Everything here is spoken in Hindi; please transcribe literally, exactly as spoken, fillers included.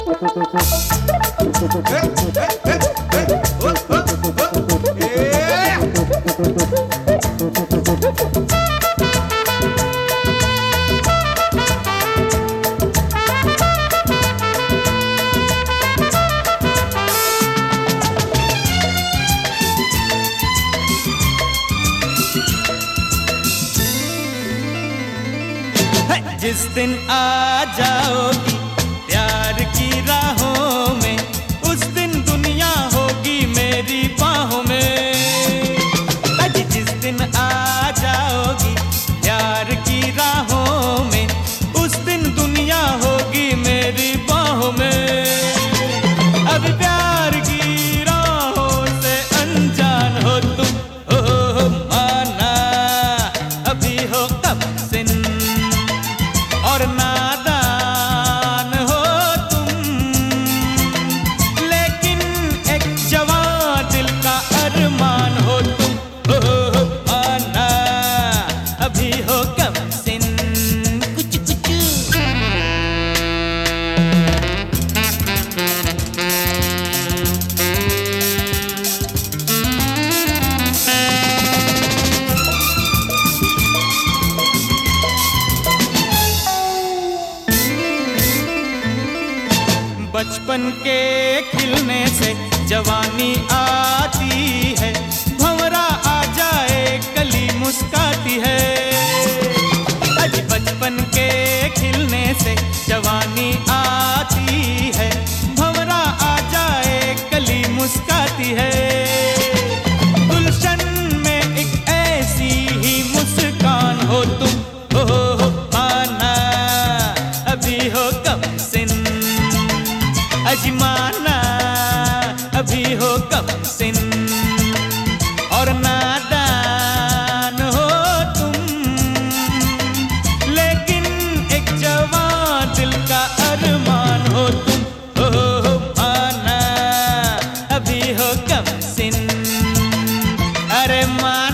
जिस दिन आ जाओगी प्यार की राहों में, उस दिन दुनिया होगी मेरी बाहों में। अज जिस दिन आ जाओगी प्यार की राहों में, उस दिन दुनिया होगी मेरी बाहों में। अब प्यार की राहों से अनजान हो तुम, हो माना अभी हो कब सिन और नादान हो तुम, लेकिन एक जवां दिल का अरमान हो तुम, हो आना अभी हो कम सिन कुछ कुछ। बचपन के खिलने से जवानी आती है, भंवरा आ जाए कली मुस्काती है। अज बचपन के खिलने से जवानी आती है, भंवरा आ जाए कली मुस्काती है। गुलशन में एक ऐसी ही मुस्कान हो तुम, हो आना अभी हो कम सिन अजमाना अभी हो कम सिन और नादान हो तुम, लेकिन एक जवां दिल का अरमान हो तुम, हो आना अभी हो कम सिन। अरे मान